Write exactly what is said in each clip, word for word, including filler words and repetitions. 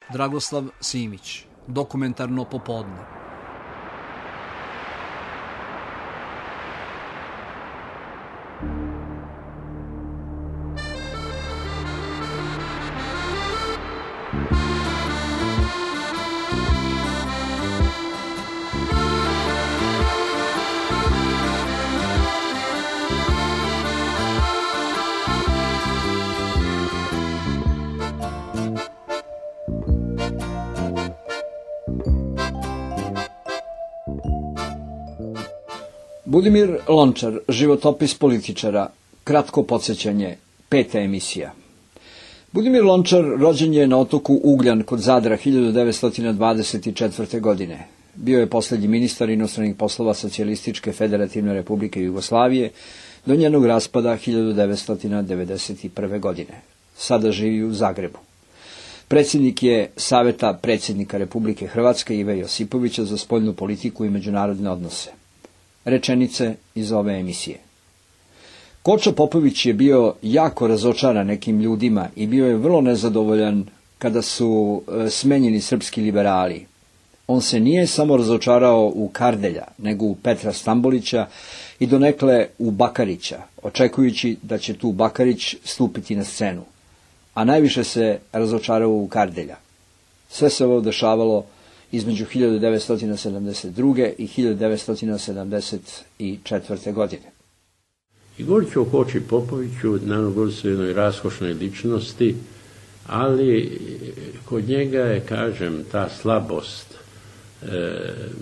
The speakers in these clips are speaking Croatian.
Dragoslav Simić, Dokumentarno popodne. Budimir Lončar, životopis političara, kratko podsjećanje, peta emisija. Budimir Lončar rođen je na otoku Ugljan kod Zadra hiljadu devetsto dvadeset četvrte. godine. Bio je posljednji ministar inostranih poslova Socijalističke federativne republike Jugoslavije do njenog raspada hiljadu devetsto devedeset prve. godine. Sada živi u Zagrebu. Predsjednik je Saveta predsjednika Republike Hrvatske Ive Josipovića za spoljnu politiku i međunarodne odnose. Rečenice iz ove emisije. Kočo Popović je bio jako razočaran nekim ljudima i bio je vrlo nezadovoljan kada su e, smenjeni srpski liberali. On se nije samo razočarao u Kardelja, nego u Petra Stambolića i donekle u Bakarića, očekujući da će tu Bakarić stupiti na scenu. A najviše se razočarao u Kardelja. Sve se ovo dešavalo između hiljadu devetsto sedamdeset druge. i hiljadu devetsto sedamdeset četvrte. godine. I govorit ću o Koči Popoviću, naravno govorit ću o jednoj raskošnoj ličnosti, ali kod njega je, kažem, ta slabost e,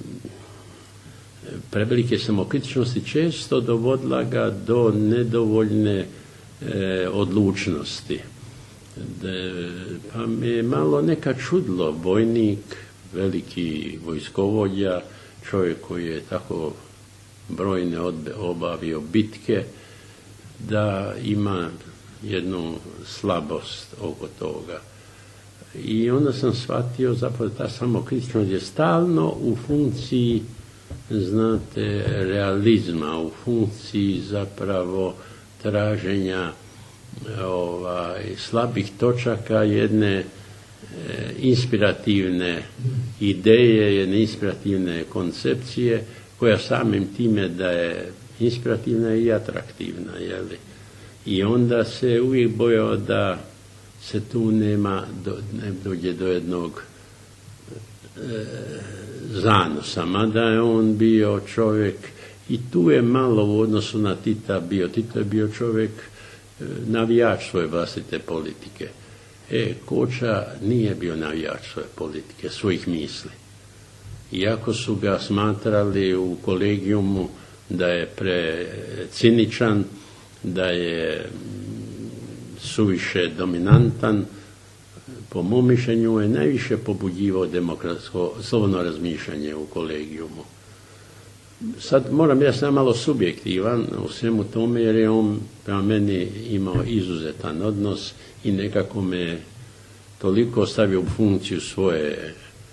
prevelike samokritičnosti često dovodila ga do nedovoljne e, odlučnosti. De, pa me je malo neka čudlo, vojnik, veliki vojskovođa, čovjek koji je tako brojne obavio bitke, da ima jednu slabost oko toga. I onda sam shvatio zapravo ta samokritičnost je stalno u funkciji, znate, realizma, u funkciji zapravo traženja ovaj, slabih točaka jedne inspirativne ideje, jedne inspirativne koncepcije, koja samim time da je inspirativna i atraktivna. Jeli? I onda se uvijek bojao da se tu nema, do, ne dođe do jednog e, zanosa, mada je on bio čovjek, i tu je malo u odnosu na Tita bio. Tito je bio čovjek e, navijač svoje vlastite politike. E, Koča nije bio navijač svoje politike, svojih misli. Iako su ga smatrali u kolegijumu da je preciničan, da je suviše dominantan, po mom mišljenju je najviše pobuđivao demokratsko slobodno razmišljanje u kolegijumu. Sad moram ja sam malo subjektivan u svemu tome, jer je on prema meni imao izuzetan odnos i nekako me toliko stavio u funkciju svoje e,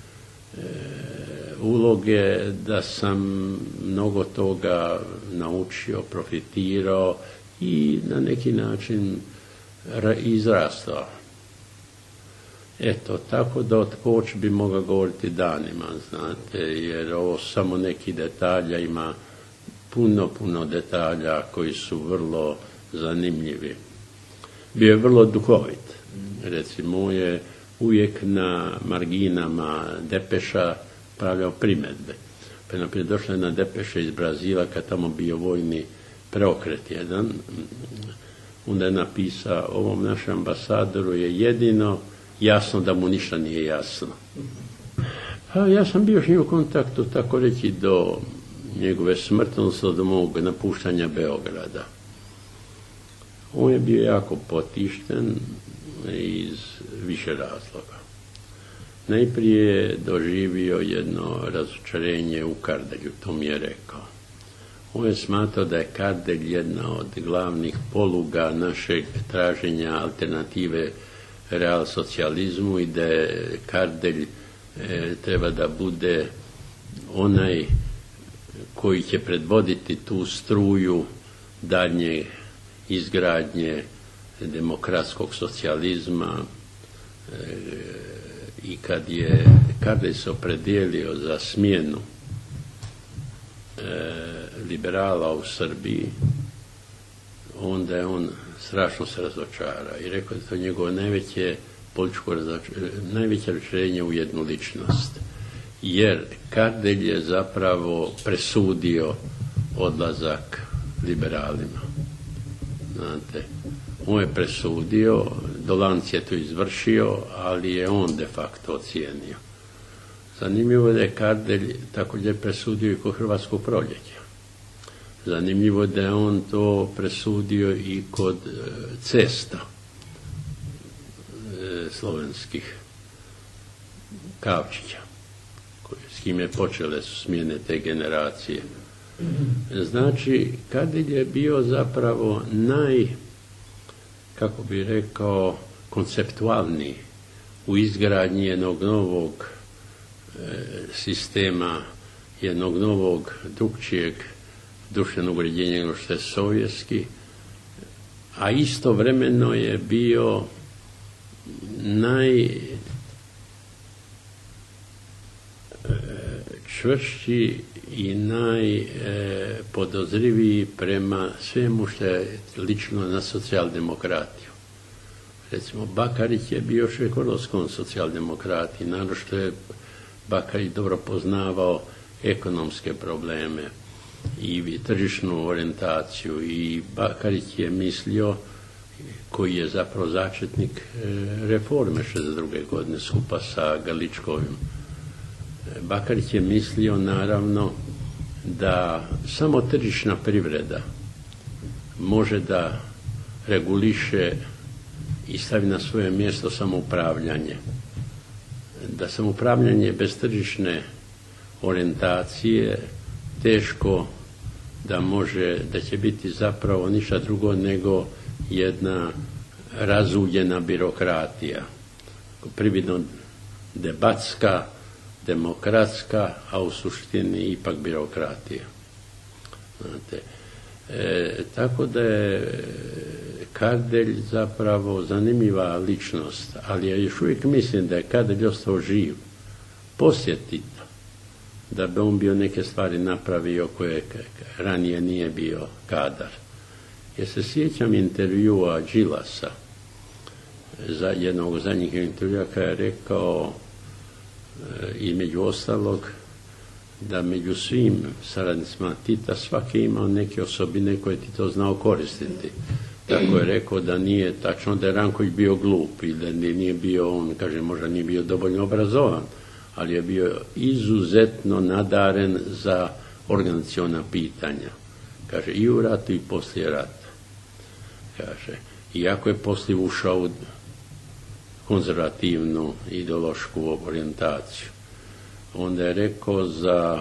uloge da sam mnogo toga naučio, profitirao i na neki način izrastao. Eto, tako da od Koč bi mogao govoriti danima, znate, jer ovo samo neki detalja, ima puno, puno detalja koji su vrlo zanimljivi. Bio je vrlo duhovit. Recimo je uvijek na marginama depeša pravljao primjedbe. Pa je naprijed došla jedna depeša iz Brazila kad tamo bio vojni preokret jedan. Onda je napisao, ovom našem ambasadoru je jedino jasno da mu ništa nije jasno. Pa ja sam bio s njim u kontaktu, tako reći, do njegove smrtnosti, do mog napuštanja Beograda. On je bio jako potišten iz više razloga. Najprije je doživio jedno razočarenje u Kardelju, to mi je rekao. On je smatrao da je Kardelj jedna od glavnih poluga našeg traženja alternative real socijalizmu i da je Kardelj e, treba da bude onaj koji će predvoditi tu struju daljnje izgradnje demokratskog socijalizma e, i kad je Kardelj se opredijelio za smjenu e, liberala u Srbiji, onda je on strašno se razočara i rekao da je to njegovo najveće političko razočarenje, najveće razočarenje u jednu ličnost. Jer Kardelj je zapravo presudio odlazak liberalima. Znate, on je presudio, Dolanc je to izvršio, ali je on de facto ocijenio. Zanimljivo je da je Kardelj također presudio i kod Hrvatskog proljeća. Zanimljivo je da je on to presudio i kod e, cesta e, slovenskih, Kavčića, koji, s kim je počele su smjene te generacije. Znači, Kardelj je bio zapravo naj, kako bi rekao, konceptualniji u izgradnji jednog novog e, sistema, jednog novog, drugčijeg društvenog uređenja nego što je sovjetski, a istovremeno je bio najčvršći i najpodozriviji prema svemu što je lično na socijaldemokratiju. Recimo, Bakarić je bio još uvijek vrlo sklon socijaldemokratiji, naravno što je Bakarić dobro poznavao ekonomske probleme i tržišnu orijentaciju, i Bakarić je mislio, koji je zapravo začetnik reforme šezdeset druge godine skupa sa Galičkovim. Bakarić je mislio naravno da samo tržišna privreda može da reguliše i stavi na svoje mjesto samoupravljanje. Da samoupravljanje bez tržišne orijentacije teško da može, da će biti zapravo ništa drugo nego jedna razuljena birokratija. Prividno debatska, demokratska, a u suštini ipak birokratija. Znate, e, tako da je Kardelj zapravo zanimljiva ličnost, ali ja još uvijek mislim da je Kardelj ostao živ poslije Tita, da bi on bio neke stvari napravio koje ranije nije bio kadar. Jer se sjećam intervjua Đilasa, za jednog od zadnjih intervjua, kada je rekao i među ostalog da među svim saradnicima Tita svaki imao neke osobine koje Tito znao koristiti. Tako je rekao da nije tačno da je Ranković bio glup i da nije bio, on kaže, možda nije bio dovoljno obrazovan, ali je bio izuzetno nadaren za organizaciona pitanja. Kaže, i u ratu i poslije rata. Kaže, iako je poslije ušao u konzervativnu ideološku orijentaciju. Onda je rekao za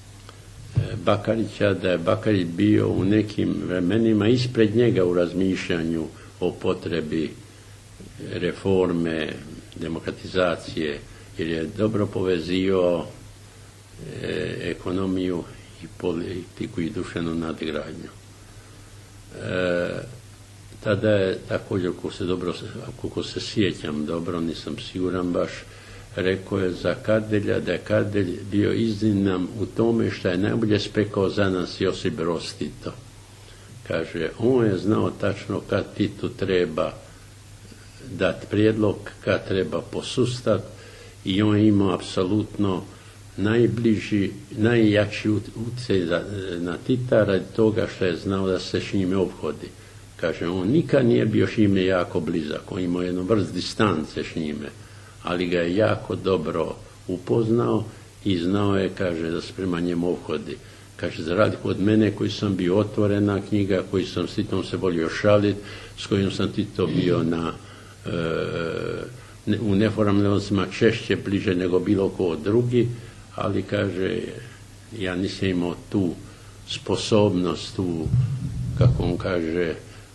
Bakarića da je Bakarić bio u nekim vremenima ispred njega u razmišljanju o potrebi reforme, demokratizacije, jer je dobro povezivao e, ekonomiju i politiku i duševnu nadgradnju. E, tada je također, ako se, dobro, ako se sjećam dobro, nisam siguran baš, rekao je za Kardelja da je Kardelj bio izniman u tome što je najbolje spekao za nas Josip Broz Tito. Kaže, on je znao tačno kad Titu treba dati prijedlog, kad treba posustat, i on je imao apsolutno najbliži, najjači utjecaj na Tita radi toga što je znao da se s njime obhodi. Kaže, on nikad nije bio s njime jako blizak, on imao jednu vrst distance s njime, ali ga je jako dobro upoznao i znao je, kaže, da se prema njemu obhodi. Kaže, za razliku od mene koji sam bio otvorena knjiga, koji sam s Titom se volio šaliti, s kojim sam Tito bio na, e, u neformalnim odnosima češće bliže nego bilo ko drugi, ali kaže, ja nisam imao tu sposobnost, tu, kako on kaže,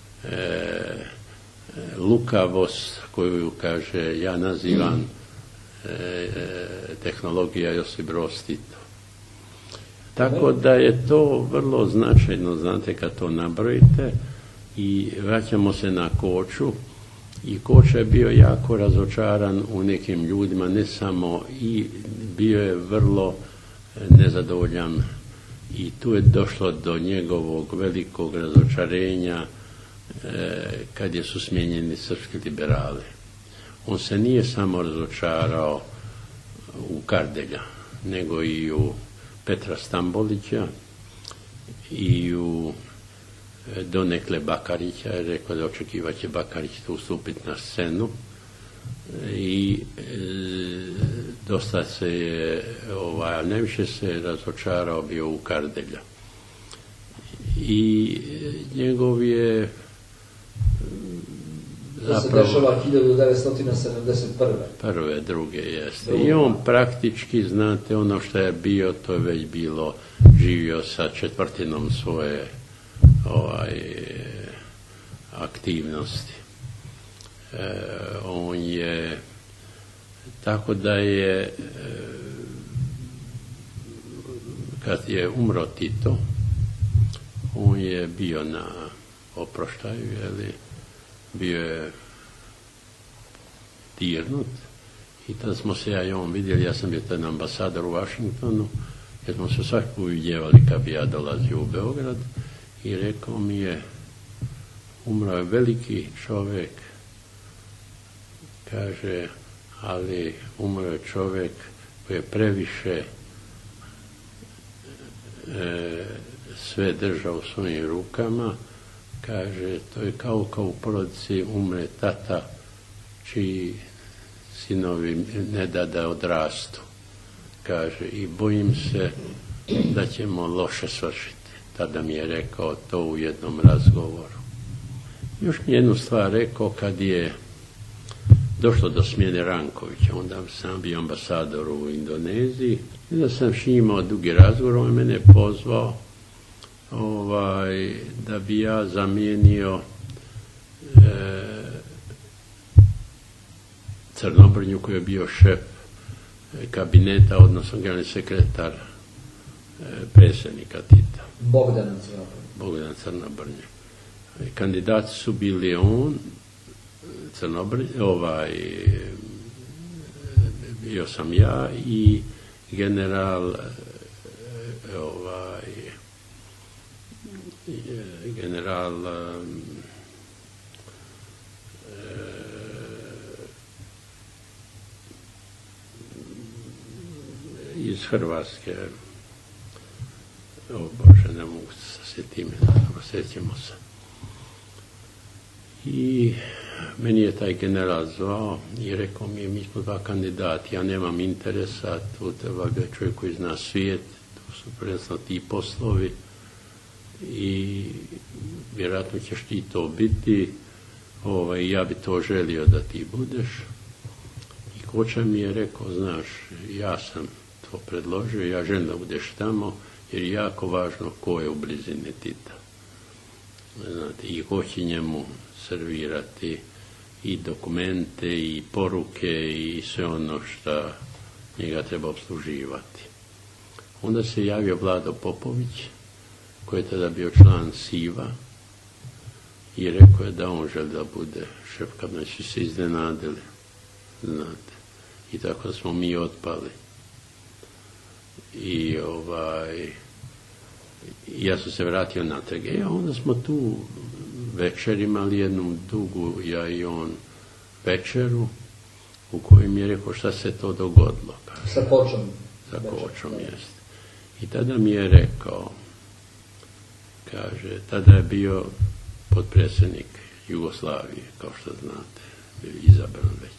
e, lukavost koju, kaže, ja nazivam e, tehnologija Josip Broz Tito. Tako da je to vrlo značajno, znate, kad to nabrojite. I vraćamo se na Koču. I Koča je bio jako razočaran u nekim ljudima, ne samo, i bio je vrlo nezadovoljan i tu je došlo do njegovog velikog razočarenja e, kad je su smijenjeni srpski liberali. On se nije samo razočarao u Kardelja, nego i u Petra Stambolića i u donekle Bakarića, je rekao da očekivat će Bakarić tu ustupiti na scenu i e, dosta se je, ovaj, najviše se razočarao bio u Kardelja. I njegov je zapravo... To se dešava hiljadu devetsto sedamdeset prve. Prve, druge, jeste. I on praktički, znate, ono što je bio, to je već bilo, živio sa četvrtinom svoje ovaj, aktivnosti. E, on je, tako da je, e, kad je umro Tito, on je bio na oproštaju, jeli, bio je dirnut i tada smo se ja i on vidjeli, ja sam bio tad ambasador u Washingtonu, jer smo se svaki put vidjevali kad bi ja dolazio u Beograd i rekao mi je, umro je veliki čovjek, kaže, ali umro je čovjek koji je previše e, sve držao u svojim rukama, kaže, to je kao kao u porodici umre tata čiji sinovi ne da da odrastu, kaže, i bojim se da ćemo loše svršiti. Tada mi je rekao to u jednom razgovoru. Još mi jednu stvar rekao kad je došlo do smjene Rankovića, onda sam bio ambasador u Indoneziji i da sam s njim imao dugi razgovor, on mene pozvao ovaj, da bi ja zamijenio e, Crnobrnju koji je bio šef kabineta, odnosno generalni sekretar e, predsjednika Tita. Bogdan Crnobrnje. Bogdan Crnobrnje. Kandidati su bili on, Crnobrnje, ovaj, bio sam ja i general ovaj, general iz Hrvatske, o Bože, ne mogu se sjetiti, sjećamo se. I meni je taj general zvao i rekao mi je, mi smo dva kandidati, ja nemam interesa, tu treba biti čovjek koji zna svijet, tu su prvenstveno ti poslovi i vjerojatno ćeš ti to biti, ovaj, ja bi to želio da ti budeš. I Koča mi je rekao, znaš, ja sam to predložio, ja želim da budeš tamo, jer je jako važno ko je u blizini Tita. Znate, i ko će njemu servirati i dokumente i poruke i sve ono što njega treba obsluživati. Onda se javio Vlado Popović, koji je tada bio član SIV-a i rekao je da on želi da bude šef, kad nas se iznenadili, znate. I tako smo mi otpali. I ovaj, ja sam se vratio natrag. E, onda smo tu večer imali jednu dugu, ja i on, večeru, u kojoj mi je rekao šta se to dogodilo. Sa Kočom. Sa Kočom, jeste. I tada mi je rekao, kaže, tada je bio potpredsjednik Jugoslavije, kao što znate, bio izabran već.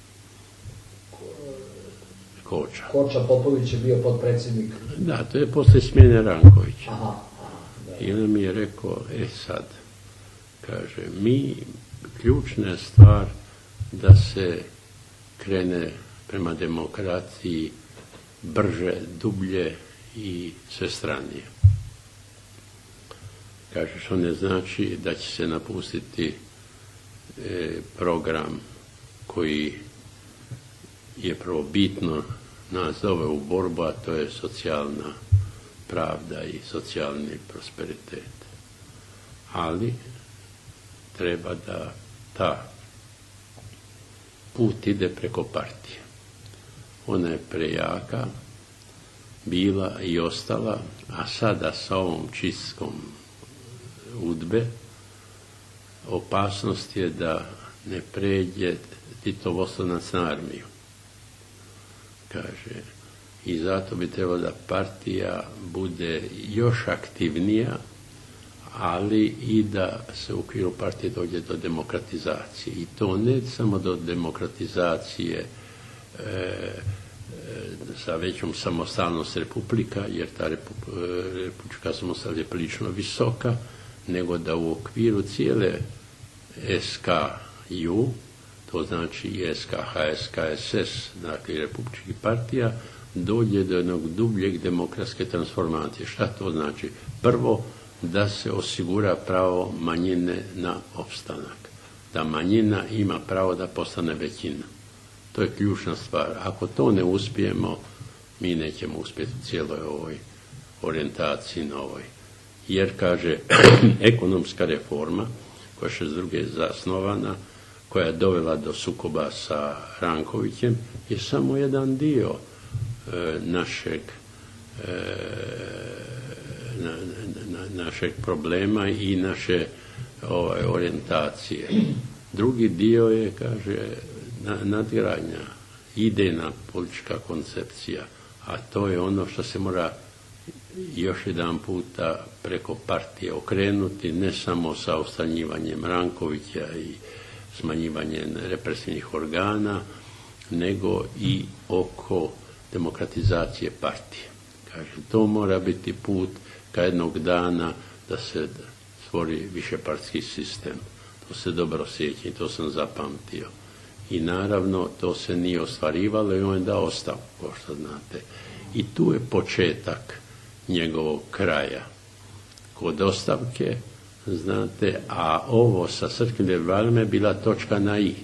Koča. Koča Popović je bio potpredsjednik. Da, to je posle smjene Rankovića. Aha. I onda mi je rekao, e sad, kaže, mi, ključna je stvar da se krene prema demokraciji brže, dublje i svestranije. Kaže, što ne znači da će se napustiti e, program koji je prvo bitno nas doveo u borbu, a to je socijalna pravda i socijalni prosperitet. Ali treba da ta put ide preko partije. Ona je prejaka bila i ostala, a sada sa ovom čistkom udbe opasnost je da ne pređe Titov oslonac na armiju. Kaže, i zato bi trebalo da partija bude još aktivnija, ali i da se u okviru partije dođe do demokratizacije. I to ne samo do demokratizacije e, sa većom samostalnost republika, jer ta republička samostalnost je prilično visoka, nego da u okviru cijele S K U, to znači i S K H S, K S S, dakle republičkih partija, dođe do jednog dubljeg demokratske transformacije. Šta to znači? Prvo, da se osigura pravo manjine na opstanak. Da manjina ima pravo da postane većina. To je ključna stvar. Ako to ne uspijemo, mi nećemo uspjeti u cijeloj ovoj orijentaciji novoj. Jer, kaže, ekonomska reforma, koja je s druge zasnovana, koja je dovela do sukoba sa Rankovićem, je samo jedan dio e, našeg e, na, na, našeg problema i naše ovaj, orijentacije. Drugi dio je, kaže, na, nadgradnja, idejna politička koncepcija, a to je ono što se mora još jedan puta preko partije okrenuti, ne samo sa ostranjivanjem Rankovića i smanjivanjem represivnih organa, nego i oko demokratizacije partije. Kaže, to mora biti put ka jednog dana da se stvori višepartijski sistem. To se dobro sjeća i to sam zapamtio. I naravno to se nije ostvarivalo i on je dao ostavku, kao što znate. I tu je početak njegovog kraja. Kod ostavke, znate, a ovo sa srpskim liberalima je bila točka na i.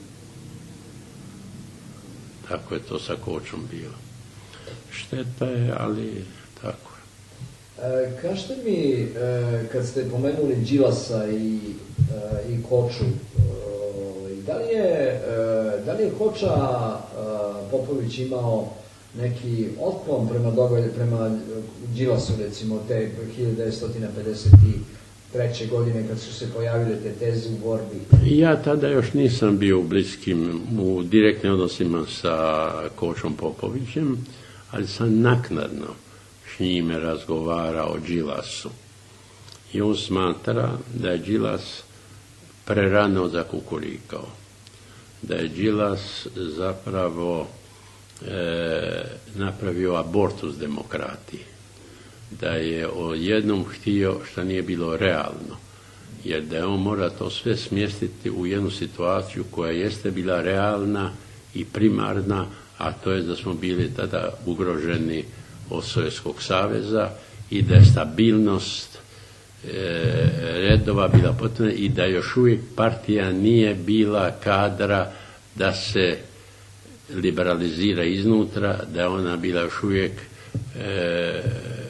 Tako je to sa Kočom bilo. Šteta je, ali tako je. E, kažete mi, e, kad ste pomenuli Đilasa i, e, i Koču, e, da li je, e, da li je Koča e, Popović imao neki otklon prema događaju, prema Đilasu, recimo, te hiljadu devetsto pedeset treće godine kad su se pojavile te teze u borbi? Ja tada još nisam bio u bliskim, u direktnim odnosima sa Kočom Popovićem, ali sam naknadno s njime razgovarao o Đilasu. I on smatra da je Đilas prerano zakukurikao. Da je Đilas zapravo e, napravio abortus demokratiji. Da je o jednom htio što nije bilo realno. Jer da je on mora to sve smjestiti u jednu situaciju koja jeste bila realna i primarna, a to je da smo bili tada ugroženi od Sovjetskog saveza i da je stabilnost e, redova bila potrebna i da još uvijek partija nije bila kadra da se liberalizira iznutra, da je ona bila još uvijek e,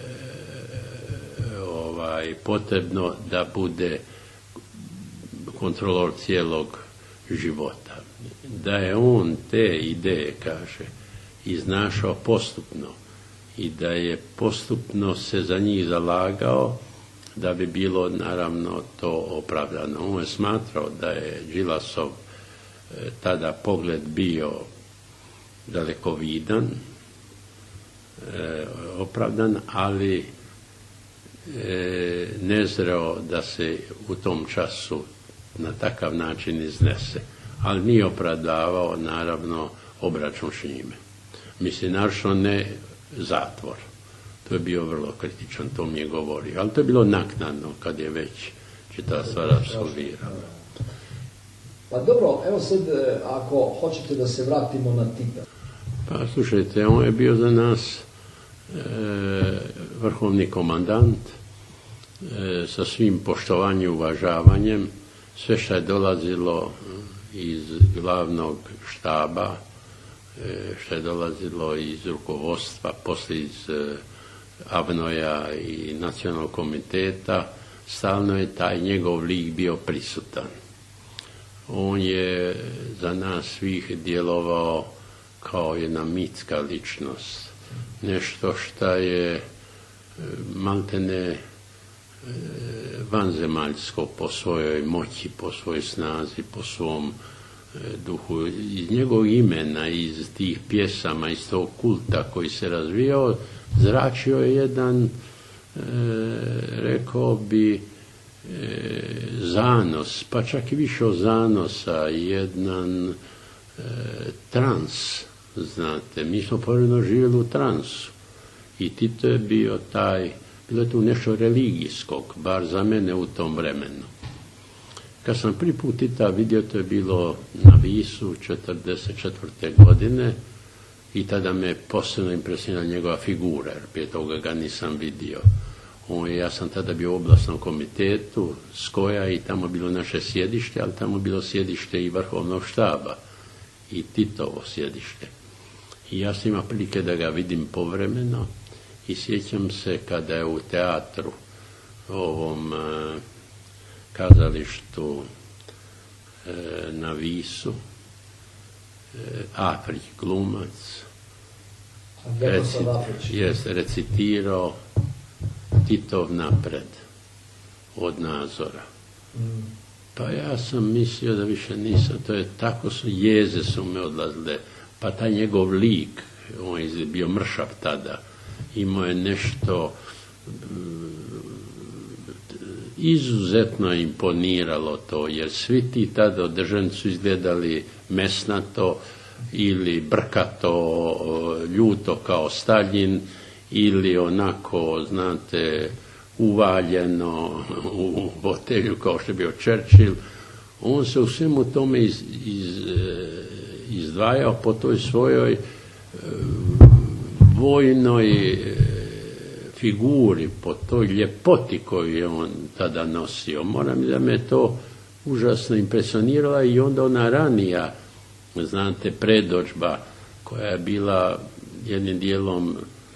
ovaj, potrebno da bude kontrolor cijelog života. Da je on te ideje, kaže, iznašao postupno i da je postupno se za njih zalagao, da bi bilo naravno to opravdano. On je smatrao da je Đilasov e, tada pogled bio dalekovidan, e, opravdan, ali e, nezreo da se u tom času na takav način iznese. Ali nije opravdavao, naravno, obračun s njime. Mislim, naravno ne zatvor. To je bio vrlo kritičan, to mi je govorio. Ali to je bilo naknadno, kad je već čitava stvar apsolvirala. Pa dobro, evo sad, ako hoćete da se vratimo na Tita. Pa slušajte, on je bio za nas e, vrhovni komandant e, sa svim poštovanjem i uvažavanjem. Sve što je dolazilo iz glavnog štaba, što je dolazilo iz rukovodstva, poslije iz Avnoja i nacionalnog komiteta, stalno je taj njegov lik bio prisutan. On je za nas svih djelovao kao jedna mitska ličnost. Nešto što je maltene vanzemaljsko po svojoj moći, po svojoj snazi, po svom duhu. Iz njegovog imena, iz tih pjesama, iz tog kulta koji se razvijao, zračio je jedan, rekao bi, zanos, pa čak i više od zanosa, jedan trans, znate. Mi smo povremeno živjeli u transu i Tito je bio taj, bilo je tu nešto religijskog, bar za mene u tom vremenu. Kad sam prvi put Tita vidio, to je bilo na Visu četrdeset četvrte godine i tada me posebno impresionira njegova figura, jer prije toga ga nisam vidio. On, ja sam tada bio u oblastnom komitetu Skoja i tamo bilo naše sjedište, ali tamo bilo sjedište i Vrhovnog štaba i Titovo sjedište. I ja sam imao prilike da ga vidim povremeno i sjećam se kada je u teatru, ovom e, kazalištu e, na Visu, e, Afrić glumac, reci, jest, recitirao Titov napred od Nazora. Mm. Pa ja sam mislio da više nisam, to je tako, su jeze su me odlazile, pa taj njegov lik, on je bio mršav tada, imao je nešto izuzetno imponiralo to, jer svi ti tada održani su izgledali mesnato ili brkato, ljuto kao Staljin, ili onako, znate, uvaljeno u fotelju kao što je bio Churchill. On se u svemu tome iz, iz, izdvajao po toj svojoj e, vojnoj e, figuri, po toj ljepoti koju je on tada nosio. Moram da me to užasno impresionirala i onda ona ranija, znate, predodžba koja je bila jednim dijelom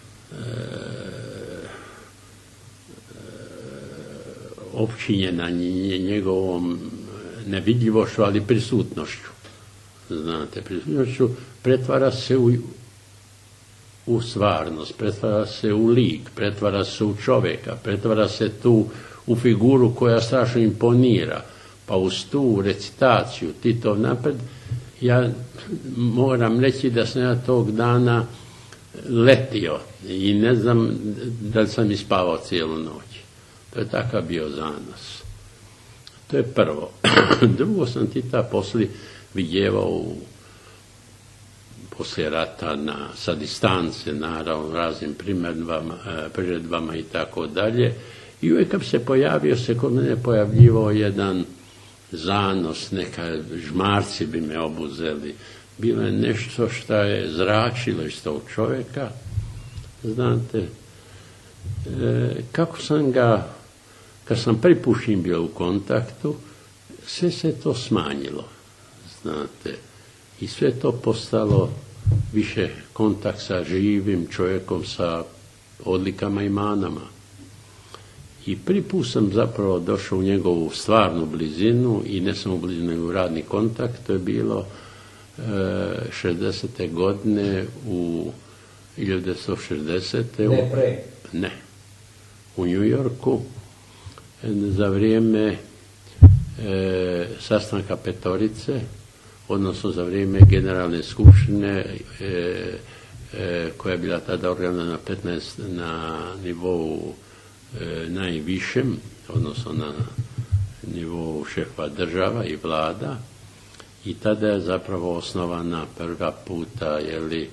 općinjena njegovom nevidljivošću, ali prisutnošću. Znate, prisutnošću pretvara se u, u stvarnost, pretvara se u lik, pretvara se u čovjeka, pretvara se tu u figuru koja strašno imponira. Pa uz tu recitaciju Titov napred, ja moram reći da sam ja tog dana letio i ne znam da li sam ispavao cijelu noć. To je takav bio zanos. To je prvo. Drugo sam Tita poslije vidjevao u, poslije rata na, sa distance, naravno, raznim priredbama i tako dalje. I uvijek kad se pojavio, se kod mene pojavljivao jedan zanos, neka žmarci bi me obuzeli. Bilo je nešto što je zračilo iz tog čovjeka. Znate, e, kako sam ga, kad sam prvi put s njim bio u kontaktu, sve se to smanjilo. Znate, i sve to postalo više kontakt sa živim čovjekom, sa odlikama i manama. I prvi put sam zapravo došao u njegovu stvarnu blizinu i ne samo u blizinu, nego u radni kontakt. To je bilo šezdesete godine u hiljadu devetsto šezdesete Ne, pre. Ne. U New Yorku za vrijeme e, sastanka petorice, odnosno za vrijeme generalne skupštine e, e, koja je bila tada organizirana na petnaest na nivou e, najvišem, odnosno na nivou šefa država i vlada. I tada je zapravo osnovana prva puta, jeli,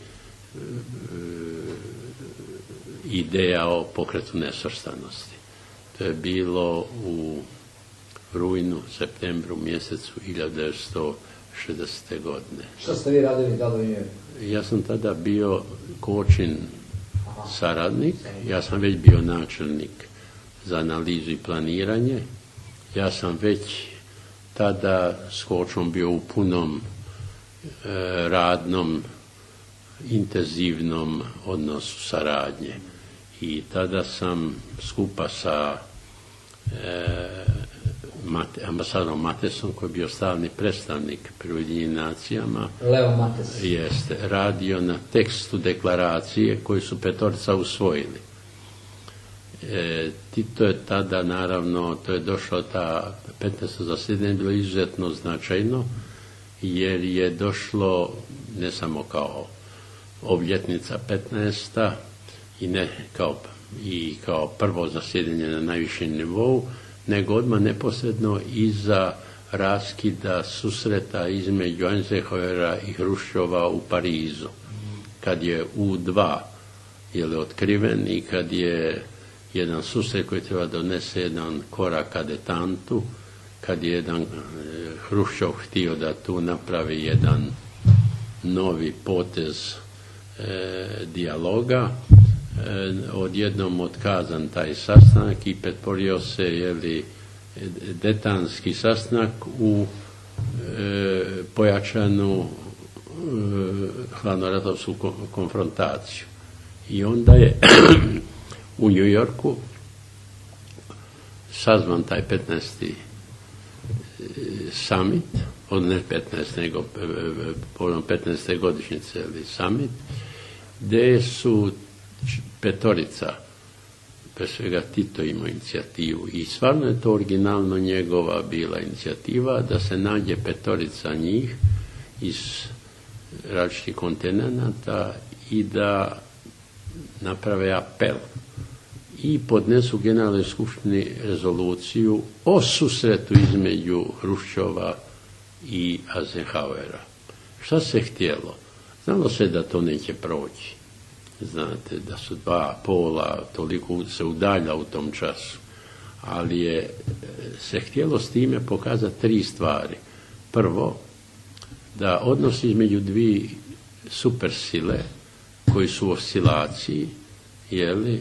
ideja o pokretu nesvrstanosti. To je bilo u rujnu, septembru mjesecu hiljadu devetsto šezdesete godine. Što ste vi radili tada u njoj? Ja sam tada bio Kočin saradnik, ja sam već bio načelnik za analizu i planiranje, ja sam već tada s Kočom bio u punom e, radnom, intenzivnom odnosu saradnje. I tada sam skupa sa e, Mate, ambasadorom Matesom, koji je bio stalni predstavnik pri Ujedinjenim nacijama. Leo Mates. Jeste, radio na tekstu deklaracije koju su petorica usvojili. E, Tito je tada, naravno, to je došlo, ta petnaesto zasjedanje bilo izuzetno značajno, jer je došlo ne samo kao obljetnica petnaesta i ne kao, i kao prvo zasjedanje na najvišem nivou, nego odmah neposredno iza raskida susreta između Eisenhowera i Hruščova u Parizu, kad je U dva je otkriven i kad je jedan susret koji treba donese jedan korak ka detantu, kad je jedan Hruščov htio da tu napravi jedan novi potez e, dijaloga, e, odjednom otkazan taj sastanak i pretvorio se jeli, detanski sastanak u e, pojačanu e, hladnoratovsku konfrontaciju. I onda je u New Yorku sazvan taj petnaesti summit, od ne petnaest, nego povodom petnaeste godišnjice ili summit, gdje su petorica, pre svega Tito imao inicijativu i stvarno je to originalno njegova bila inicijativa da se nađe petorica njih iz različitih kontinenata i da naprave apel i podnesu generalnoj skupštini rezoluciju o susretu između Hruščova i Eisenhowera. Šta se htjelo? Znalo se da to neće proći. Znate, da su dva pola, toliko se udalja u tom času. Ali je se htjelo s time pokazati tri stvari. Prvo, da odnos između dvije supersile koji su u oscilaciji, jeli,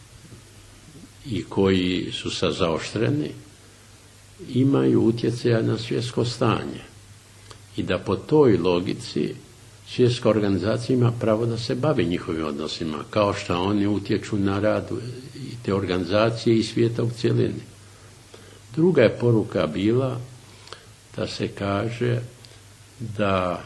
i koji su sad zaoštreni, imaju utjecaja na svjetsko stanje. I da po toj logici svjetska organizacija ima pravo da se bavi njihovim odnosima, kao što oni utječu na rad i te organizacije i svijeta u cjelini. Druga je poruka bila da se kaže da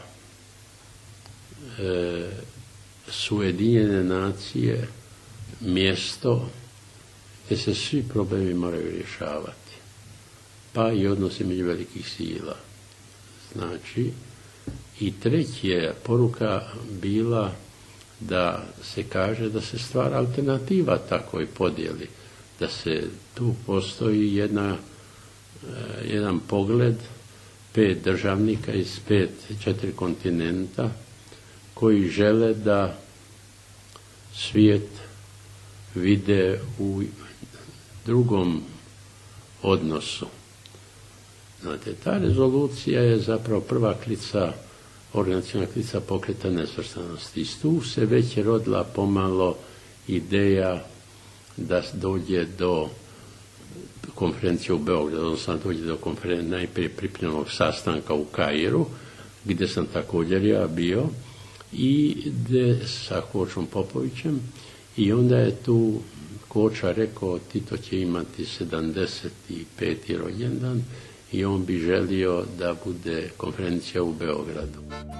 e, su Ujedinjene nacije mjesto gdje se svi problemi moraju rješavati, pa i odnosi među velikih sila. Znači, i treća poruka bila da se kaže da se stvara alternativa takvoj podjeli, da se tu postoji jedna, jedan pogled pet državnika iz pet, četiri kontinenta koji žele da svijet vide u drugom odnosu. Znate, ta rezolucija je zapravo prva klica, organizacijona klica pokreta nesvrstanosti. I tu se već rodila pomalo ideja da dođe do konferencije u Beogradu, odnosno dođe do konferencije najprije pripremljenog sastanka u Kairu, gdje sam također ja bio, i gdje sa Kočom Popovićem, i onda je tu Koča rekao Tito će imati sedamdeset peti rođendan i on bi želio da bude konferencija u Beogradu.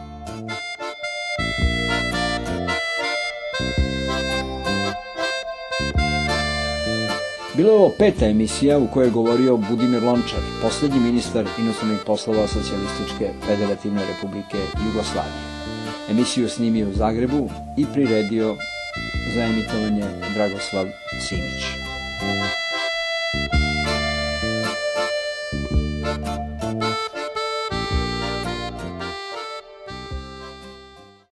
Bila je ovo peta emisija u kojoj je govorio Budimir Lončar, posljednji ministar inostranih poslova Socijalističke Federativne Republike Jugoslavije. Emisiju snimio u Zagrebu i priredio za emitovanje Dragoslav Simić.